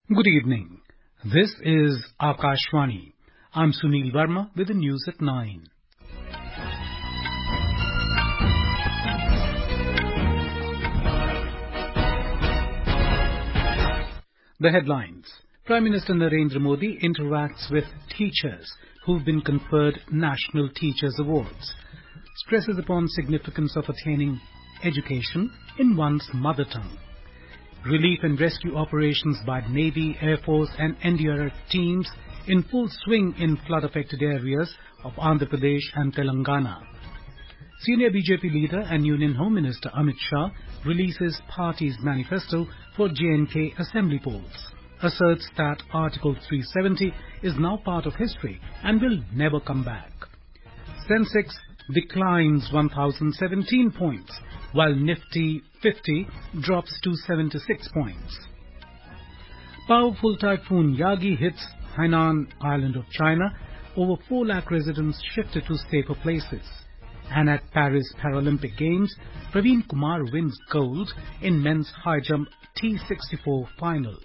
Good evening. This is Akashvani. I'm Sunil Verma with the news at 9. The headlines. Prime Minister Narendra Modi interacts with teachers who've been conferred National Teachers Awards. Stresses upon significance of attaining education in one's mother tongue. Relief and rescue operations by Navy, Air Force and NDRF teams in full swing in flood-affected areas of Andhra Pradesh and Telangana. Senior BJP leader and Union Home Minister Amit Shah releases party's manifesto for J&K assembly polls. Asserts that Article 370 is now part of history and will never come back. Sensex declines 1,017 points, while Nifty 50 drops to 76 points. Powerful typhoon Yagi hits Hainan Island of China. Over 4 lakh residents shifted to safer places. And at Paris Paralympic Games, Praveen Kumar wins gold in men's high jump T64 final.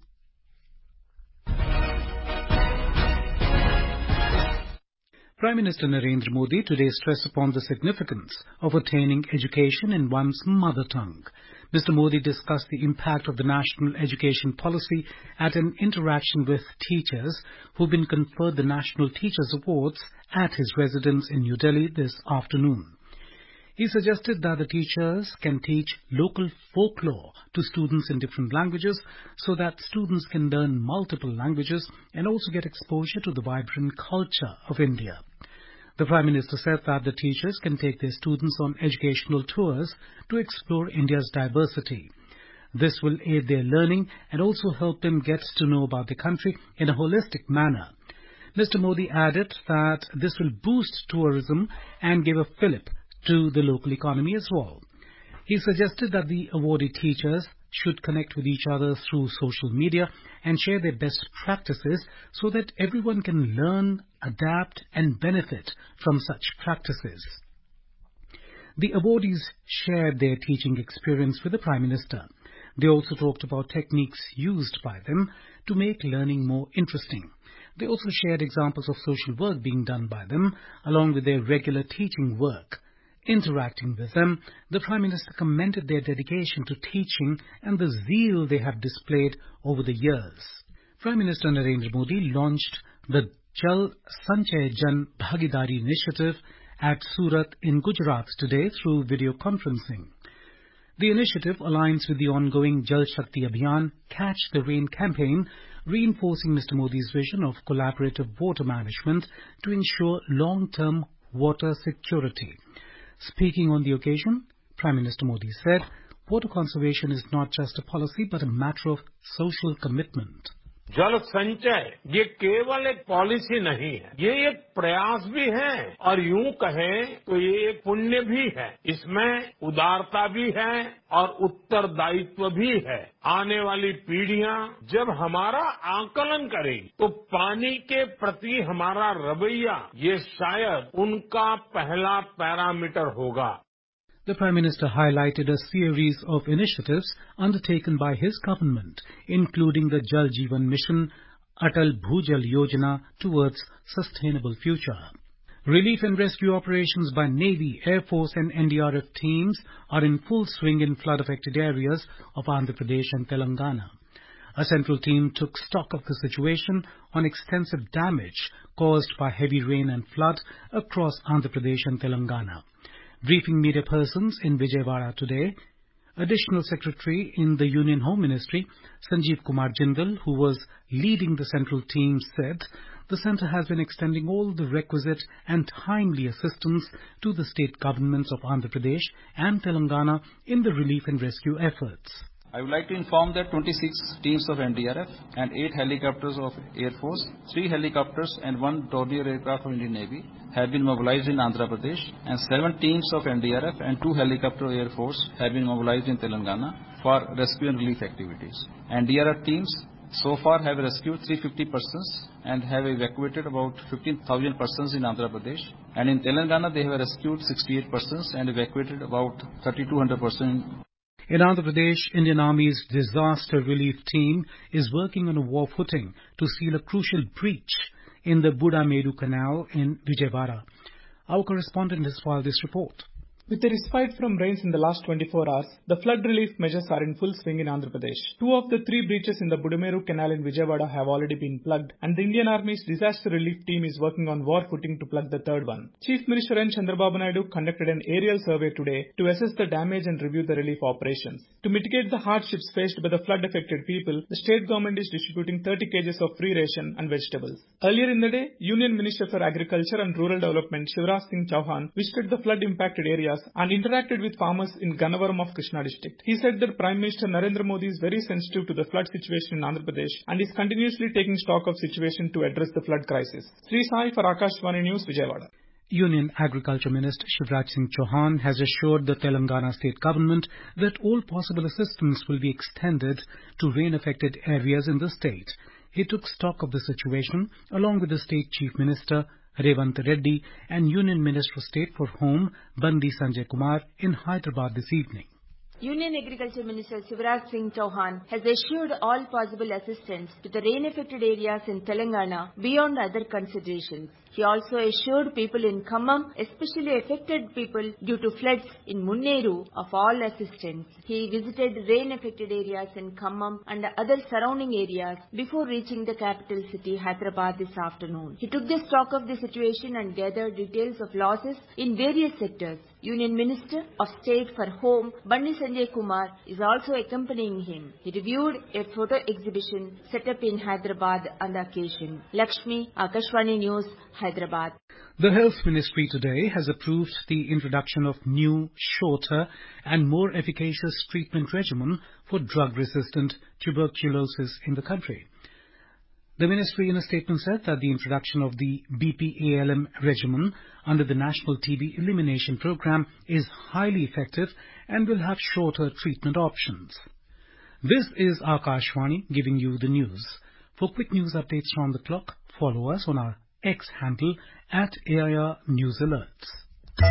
Prime Minister Narendra Modi today stressed upon the significance of attaining education in one's mother tongue. Mr. Modi discussed the impact of the national education policy at an interaction with teachers who've been conferred the National Teachers Awards at his residence in New Delhi this afternoon. He suggested that the teachers can teach local folklore to students in different languages so that students can learn multiple languages and also get exposure to the vibrant culture of India. The Prime Minister said that the teachers can take their students on educational tours to explore India's diversity. This will aid their learning and also help them get to know about the country in a holistic manner. Mr. Modi added that this will boost tourism and give a fillip to the local economy as well. He suggested that the awardee teachers should connect with each other through social media and share their best practices so that everyone can learn, adapt and benefit from such practices. The awardees shared their teaching experience with the Prime Minister. They also talked about techniques used by them to make learning more interesting. They also shared examples of social work being done by them along with their regular teaching work. Interacting with them, the Prime Minister commended their dedication to teaching and the zeal they have displayed over the years. Prime Minister Narendra Modi launched the Jal Sanchay Jan Bhagidari initiative at Surat in Gujarat today through video conferencing. The initiative aligns with the ongoing Jal Shakti Abhiyan Catch the Rain campaign, reinforcing Mr. Modi's vision of collaborative water management to ensure long-term water security. Speaking on the occasion, Prime Minister Modi said, water conservation is not just a policy but a matter of social commitment. जल संचय ये केवल एक policy नहीं है, ये एक प्रयास भी है और यूं कहें तो ये एक पुण्य भी है। इसमें उदारता भी है और उत्तरदायित्व भी है। आने वाली पीढ़ियां जब हमारा आकलन करेंगी तो पानी के प्रति हमारा रवैया ये शायद उनका पहला पैरामीटर होगा। The Prime Minister highlighted a series of initiatives undertaken by his government, including the Jal Jeevan Mission, Atal Bhujal Yojana towards sustainable future. Relief and rescue operations by Navy, Air Force and NDRF teams are in full swing in flood-affected areas of Andhra Pradesh and Telangana. A central team took stock of the situation on extensive damage caused by heavy rain and flood across Andhra Pradesh and Telangana. Briefing media persons in Vijayawada today, Additional Secretary in the Union Home Ministry, Sanjeev Kumar Jindal, who was leading the central team, said the centre has been extending all the requisite and timely assistance to the state governments of Andhra Pradesh and Telangana in the relief and rescue efforts. I would like to inform that 26 teams of NDRF and 8 helicopters of Air Force, 3 helicopters and 1 Dornier aircraft of Indian Navy have been mobilized in Andhra Pradesh, and 7 teams of NDRF and 2 helicopter Air Force have been mobilized in Telangana for rescue and relief activities. NDRF teams so far have rescued 350 persons and have evacuated about 15,000 persons in Andhra Pradesh. And in Telangana, they have rescued 68 persons and evacuated about 3,200 persons. In Andhra Pradesh, Indian Army's disaster relief team is working on a war footing to seal a crucial breach in the Budameru Canal in Vijayawada. Our correspondent has filed this report. With the respite from rains in the last 24 hours, the flood relief measures are in full swing in Andhra Pradesh. 2 of the 3 breaches in the Budameru Canal in Vijayawada have already been plugged, and the Indian Army's disaster relief team is working on war footing to plug the third one. Chief Minister N. Chandrababu Naidu conducted an aerial survey today to assess the damage and review the relief operations. To mitigate the hardships faced by the flood-affected people, the state government is distributing 30 kgs of free ration and vegetables. Earlier in the day, Union Minister for Agriculture and Rural Development Shivraj Singh Chauhan visited the flood-impacted areas and interacted with farmers in Gannavaram of Krishna district. He said that Prime Minister Narendra Modi is very sensitive to the flood situation in Andhra Pradesh and is continuously taking stock of situation to address the flood crisis. Sri Sai for Akashvani News, Vijayawada. Union Agriculture Minister Shivraj Singh Chauhan has assured the Telangana state government that all possible assistance will be extended to rain-affected areas in the state. He took stock of the situation along with the state chief minister Revant Reddy and Union Minister of State for Home Bandi Sanjay Kumar in Hyderabad this evening. Union Agriculture Minister Shivraj Singh Chauhan has assured all possible assistance to the rain-affected areas in Telangana beyond other considerations. He also assured people in Khammam, especially affected people due to floods in Munneru, of all assistance. He visited rain-affected areas in Khammam and other surrounding areas before reaching the capital city Hyderabad this afternoon. He took the stock of the situation and gathered details of losses in various sectors. Union Minister of State for Home Bandi Sanjay Kumar is also accompanying him. He reviewed a photo exhibition set up in Hyderabad on the occasion. Lakshmi, Akashvani News, Hyderabad. The Health Ministry today has approved the introduction of new, shorter and more efficacious treatment regimen for drug-resistant tuberculosis in the country. The ministry in a statement said that the introduction of the BPALM regimen under the National TB Elimination Program is highly effective and will have shorter treatment options. This is Akashvani giving you the news. For quick news updates from the clock, follow us on our X handle @AIR News Alerts.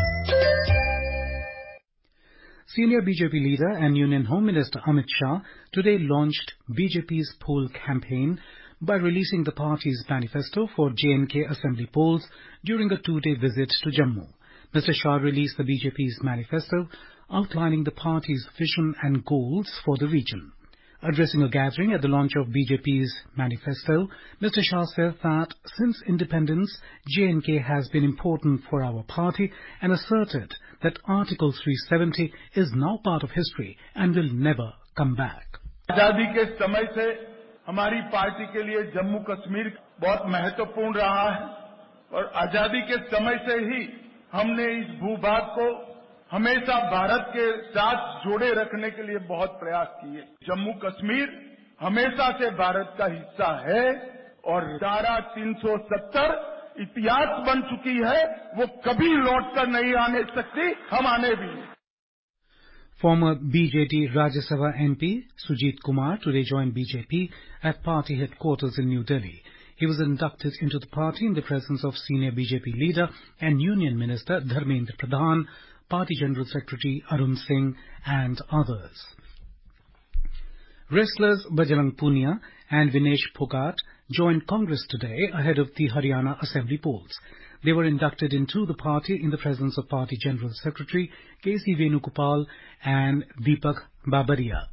Senior BJP leader and Union Home Minister Amit Shah today launched BJP's poll campaign by releasing the party's manifesto for J&K Assembly polls during a 2-day visit to Jammu. Mr. Shah released the BJP's manifesto outlining the party's vision and goals for the region. Addressing a gathering at the launch of BJP's manifesto, Mr. Shah said that since independence, J&K has been important for our party and asserted that Article 370 is now part of history and will never come back. आजादी के समय से हमारी party के लिए जम्मू कश्मीर बहुत महत्वपूर्ण रहा है और आजादी के समय से ही हमने इस भूभाग को हमेशा भारत के साथ जोड़े रखने के लिए बहुत प्रयास किए। जम्मू कश्मीर हमेशा से भारत का हिस्सा है और धारा 370 इतिहास बन चुकी है, वो कभी लौटकर नहीं आने सकती, हम आने भी नहीं। Former BJD Rajya Sabha MP Sujit Kumar today joined BJP at party headquarters in New Delhi. He was inducted into the party in the presence of senior BJP leader and Union Minister Dharmendra Pradhan, Party General Secretary Arun Singh and others. Wrestlers Bajrang Punia and Vinesh Phogat joined Congress today ahead of the Haryana Assembly polls. They were inducted into the party in the presence of Party General Secretary K.C. Venugopal and Deepak Babaria.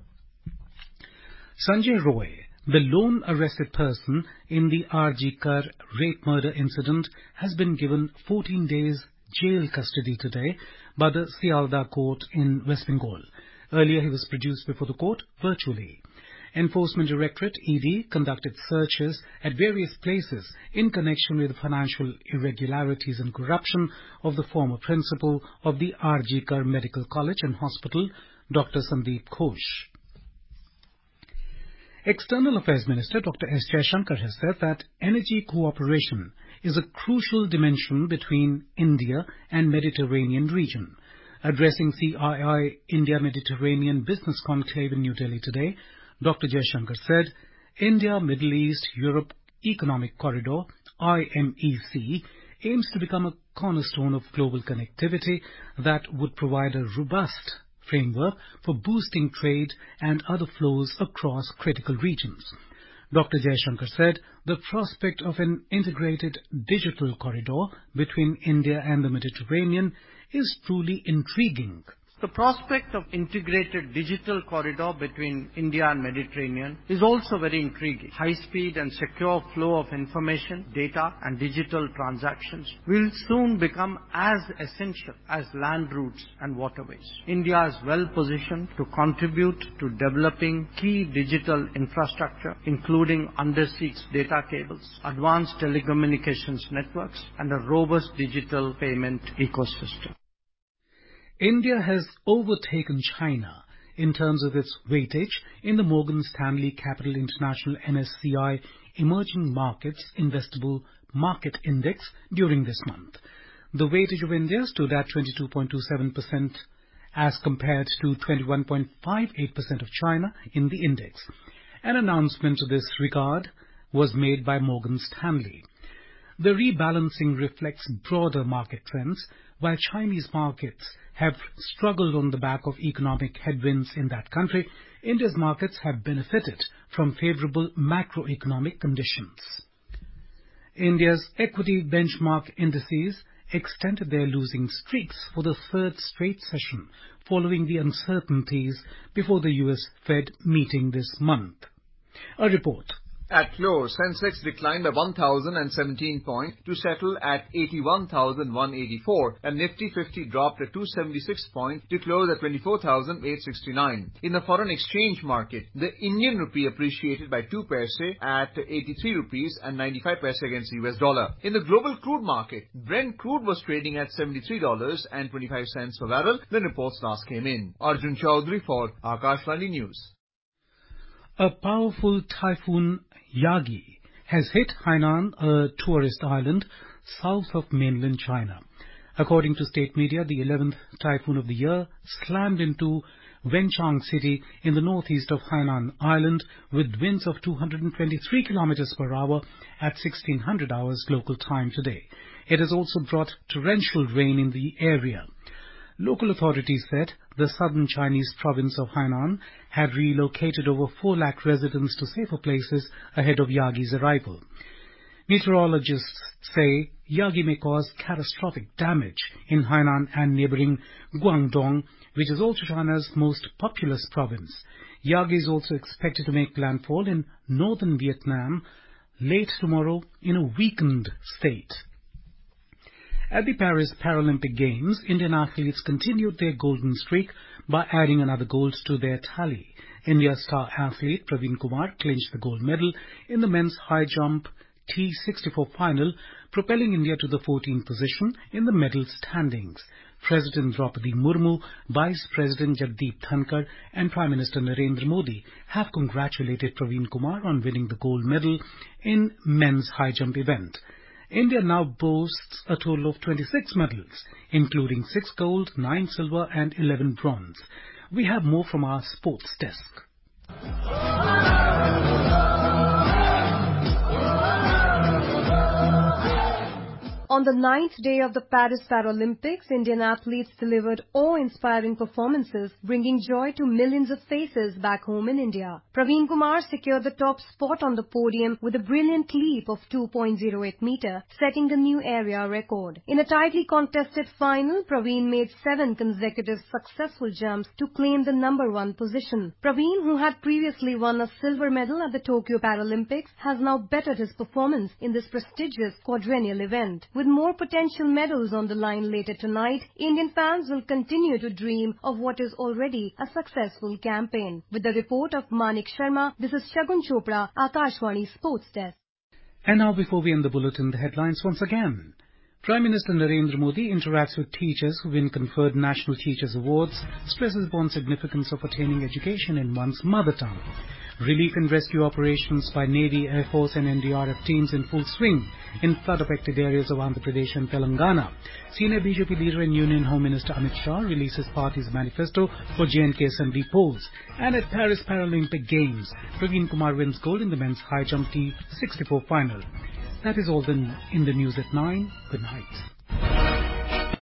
Sanjay Roy, the lone arrested person in the R.G. Kar rape murder incident, has been given 14 days jail custody today by the Sialda court in West Bengal. Earlier he was produced before the court virtually. Enforcement Directorate ED conducted searches at various places in connection with the financial irregularities and corruption of the former principal of the R.G. Kar Medical College and Hospital, Dr. Sandeep Ghosh. External Affairs Minister Dr. S. Jaishankar has said that energy cooperation is a crucial dimension between India and Mediterranean region. Addressing CII India Mediterranean Business Conclave in New Delhi today, Dr. Jaishankar said, India Middle East Europe Economic Corridor, IMEC, aims to become a cornerstone of global connectivity that would provide a robust framework for boosting trade and other flows across critical regions. Dr. Jaishankar said the prospect of an integrated digital corridor between India and the Mediterranean is truly intriguing. The prospect of integrated digital corridor between India and Mediterranean is also very intriguing. High-speed and secure flow of information, data and digital transactions will soon become as essential as land routes and waterways. India is well positioned to contribute to developing key digital infrastructure, including undersea data cables, advanced telecommunications networks, and a robust digital payment ecosystem. India has overtaken China in terms of its weightage in the Morgan Stanley Capital International MSCI Emerging Markets Investable Market Index during this month. The weightage of India stood at 22.27% as compared to 21.58% of China in the index. An announcement to this regard was made by Morgan Stanley. The rebalancing reflects broader market trends, while Chinese markets have struggled on the back of economic headwinds in that country. India's markets have benefited from favorable macroeconomic conditions. India's equity benchmark indices extended their losing streaks for the third straight session following the uncertainties before the US Fed meeting this month. A report. At close, Sensex declined by 1,017 points to settle at 81,184, and Nifty 50 dropped at 276 points to close at 24,869. In the foreign exchange market, the Indian rupee appreciated by 2 paise at 83 rupees and 95 paise against the US dollar. In the global crude market, Brent crude was trading at $73.25 per barrel when reports last came in. Arjun Chaudhary for Akashvani News. A powerful typhoon Yagi has hit Hainan, a tourist island south of mainland China. According to state media, the 11th typhoon of the year slammed into Wenchang city in the northeast of Hainan Island with winds of 223 kilometers per hour at 1600 hours local time today. It has also brought torrential rain in the area. Local authorities said the southern Chinese province of Hainan had relocated over 4 lakh residents to safer places ahead of Yagi's arrival. Meteorologists say Yagi may cause catastrophic damage in Hainan and neighboring Guangdong, which is also China's most populous province. Yagi is also expected to make landfall in northern Vietnam late tomorrow in a weakened state. At the Paris Paralympic Games, Indian athletes continued their golden streak by adding another gold to their tally. India's star athlete Praveen Kumar clinched the gold medal in the men's high jump T64 final, propelling India to the 14th position in the medal standings. President Draupadi Murmu, Vice President Jagdeep Dhankar and Prime Minister Narendra Modi have congratulated Praveen Kumar on winning the gold medal in men's high jump event. India now boasts a total of 26 medals, including 6 gold, 9 silver and 11 bronze. We have more from our sports desk. On the 9th day of the Paris Paralympics, Indian athletes delivered awe-inspiring performances, bringing joy to millions of faces back home in India. Praveen Kumar secured the top spot on the podium with a brilliant leap of 2.08 meter, setting the new area record. In a tightly contested final, Praveen made 7 consecutive successful jumps to claim the number 1 position. Praveen, who had previously won a silver medal at the Tokyo Paralympics, has now bettered his performance in this prestigious quadrennial event. With more potential medals on the line later tonight, Indian fans will continue to dream of what is already a successful campaign. With the report of Manik Sharma, this is Shagun Chopra, Akashvani Sports Desk. And now, before we end the bulletin, the headlines once again. Prime Minister Narendra Modi interacts with teachers who've been conferred National Teachers Awards, stresses upon significance of attaining education in one's mother tongue. Relief and rescue operations by Navy, Air Force and NDRF teams in full swing in flood-affected areas of Andhra Pradesh and Telangana. Senior BJP leader and Union Home Minister Amit Shah releases party's manifesto for J&K Assembly polls. And at Paris Paralympic Games, Praveen Kumar wins gold in the men's high jump T64 final. That is all in the news at 9. Good night.